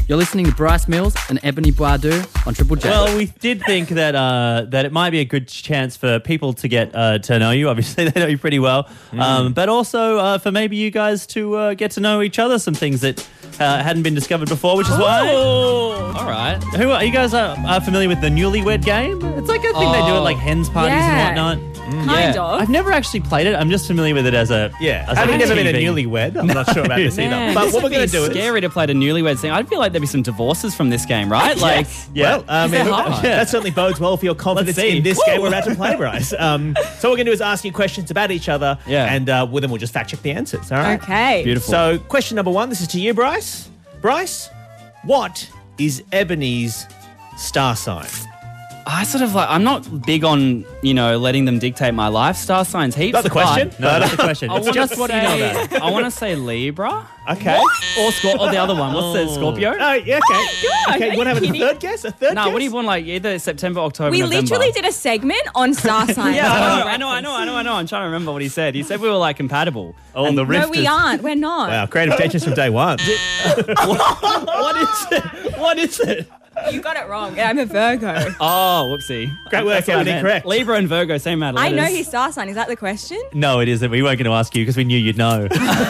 You're listening to Bryce Mills and Ebony Boadu on Triple J. Well, we did think that that it might be a good chance for people to get to know you. Obviously, they know you pretty well. But also for maybe you guys to get to know each other, some things that hadn't been discovered before, which is why... All right. Who are you guys are familiar with the Newlywed Game? It's like a thing they do at like hens parties and whatnot. Kind of. I've never actually played it. I'm just familiar with it as a as Having never been a TV. newlywed, I'm not sure about this either. Man, But this what we're would going be to do is... scary to play the newlyweds thing. I feel like there'd be some divorces from this game, right? Like, Yeah. Well, I mean, that certainly bodes well for your confidence Let's see. in this game we're about to play, Bryce. So what we're going to do is ask you questions about each other, and with them we'll just fact check the answers. All right. Okay. beautiful. So question number 1, this is to you, Bryce. Bryce, what is Ebony's star sign? I sort of like, I'm not big on, letting them dictate my life. Star signs heaps. Not the question. but No, that's the question. I It's want just to what do you know say, about it? I want to say Libra. Okay. Or the other one. What's the Scorpio? Oh, yeah, okay. Okay, you want to have a third guess? A third No, guess? what do you want? Like either September, October, We November. literally did a segment on star signs. Yeah, I know. I'm trying to remember what he said. He said we were like compatible. Oh, the rift No, we is- aren't. We're not. Wow, creative tensions from day one. What is it? What is it? You got it wrong. I'm a Virgo. Oh, whoopsie. Great work, That's what I Ebony, meant. correct. Libra and Virgo, same amount of I letters. know his star sign. Is that the question? No, it isn't. We weren't going to ask you because we knew you'd know.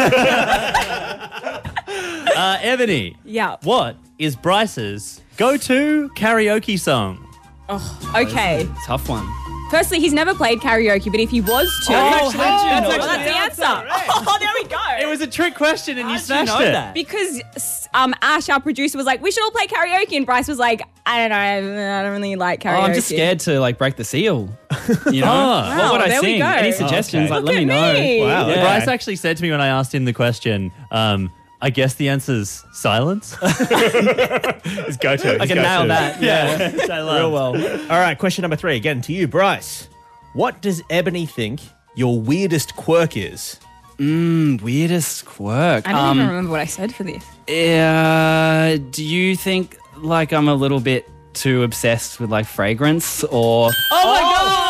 Ebony. Yeah. What is Bryce's go-to karaoke song? Okay. Tough one. Firstly, he's never played karaoke, but if he was to, that's actually the answer. Oh, there we go. It was a trick question and you How'd you smashed know it. that? Because Ash, our producer, was like, we should all play karaoke. And Bryce was like, I don't know. I don't really like karaoke. Oh, I'm just scared to like break the seal. You know? Oh. What would I there we sing? go. Any suggestions? okay. Like, let me Look know. at me. Wow. Yeah. Bryce actually said to me when I asked him the question, I guess the answer's silence. His go-to. I can nail that. Yeah. Which I love. Real well. All right, question number 3. Again, to you, Bryce. What does Ebony think your weirdest quirk is? Weirdest quirk. I don't even remember what I said for this. Do you think like I'm a little bit too obsessed with like fragrance or? Oh my God!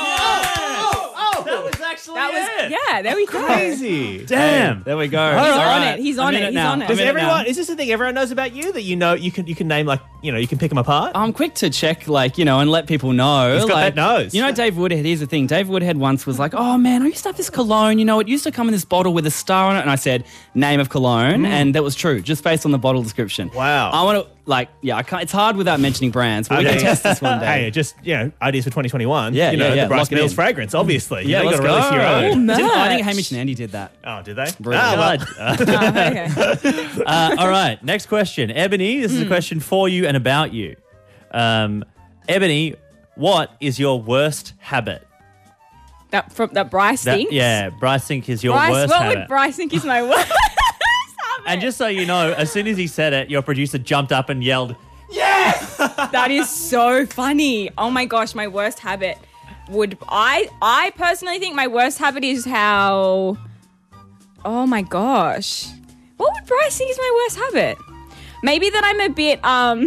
That was actually That was, yeah, there we go. Crazy. Damn. There we go. He's on it. He's on it. He's on it. Does I'm in it now. everyone? Is this the thing everyone knows about you that you know you can name like you can pick them apart? I'm quick to check, like, and let people know. He's got like, that nose. Dave Woodhead, here's the thing. Dave Woodhead once was like, oh, man, I used to have this cologne. It used to come in this bottle with a star on it. And I said, name of cologne. And that was true, just based on the bottle description. Wow. I want to, I can't, it's hard without mentioning brands, but we can test this one day. Hey, just ideas for 2021. Yeah, yeah. The Bryce Lock it Mills in. fragrance, obviously. Yeah, you let's got to release your go. own. I think Hamish and Andy did that. Oh, did they? Brilliant. Okay. All right, next question. Ebony, this is a question for you and about you. Ebony, what is your worst habit? That Bryce thinks? Yeah, Bryce think is your Bryce, worst what habit. would Bryce think is my worst habit? And just so you know, as soon as he said it, your producer jumped up and yelled, That is so funny. Oh my gosh, my worst habit would... I personally think my worst habit is how... Oh my gosh. What would Bryce think is my worst habit? Maybe that I'm a bit...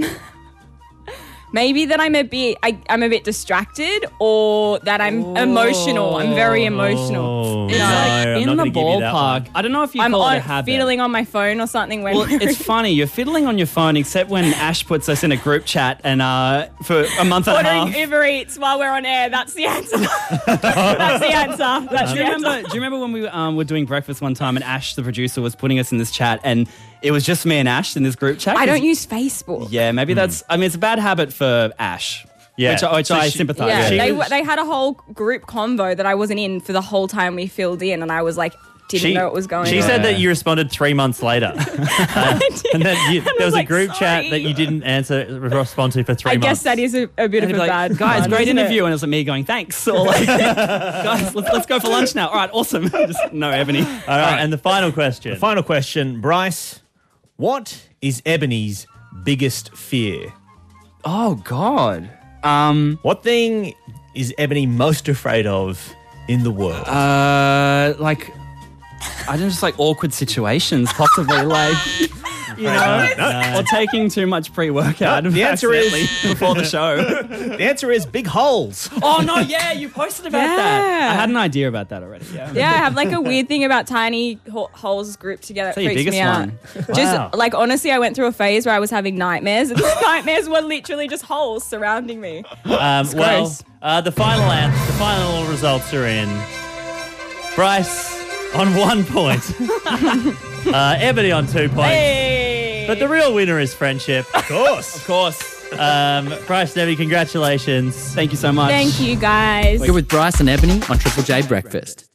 Maybe that I'm a bit distracted, or that I'm emotional. I'm very emotional. no, Like, I'm in not the gonna give you that ballpark, one. I don't know if you I'm call it a habit. fiddling on my phone or something. When Well, it's funny. You're fiddling on your phone, except when Ash puts us in a group chat and for a month and a ordering half. Uber Eats while we're on air. That's the answer. That's the answer. That's Do the you answer. remember when we were doing breakfast one time and Ash, the producer, was putting us in this chat and it was just me and Ash in this group chat? I don't use Facebook. Yeah, maybe that's... I mean, it's a bad habit for Ash. Yeah. Which So I she- sympathise Yeah, with. they had a whole group convo that I wasn't in for the whole time we filled in, and I was like, didn't know what was going on. She said that you responded 3 months later. And then there was a like, group chat sorry. that you didn't respond to for 3 I months. guess that is a bit of And a he'd be like, bad guys, one, great isn't it? interview. And it was like me going, thanks. Or like, guys, let's go for lunch now. All right, awesome. Just no, Ebony. All right, and the final question. Final question, Bryce. What is Ebony's biggest fear? Oh, God. What thing is Ebony most afraid of in the world? I don't just like awkward situations, possibly. Like, You know, or taking too much pre-workout. The answer is- accidentally before the show. The answer is big holes. Oh no, yeah, you posted about that. I had an idea about that already. Yeah. Yeah, I have like a weird thing about tiny holes grouped together. It That's your freaks me biggest out. one. Wow. Just like honestly, I went through a phase where I was having nightmares, and the nightmares were literally just holes surrounding me. Well, gross. the final results are in. Bryce on 1 point. Ebony on 2 points. Hey! But the real winner is friendship. Of course. Of course. Bryce and Ebony, congratulations. Thank you so much. Thank you, guys. You're with Bryce and Ebony on Triple J Breakfast.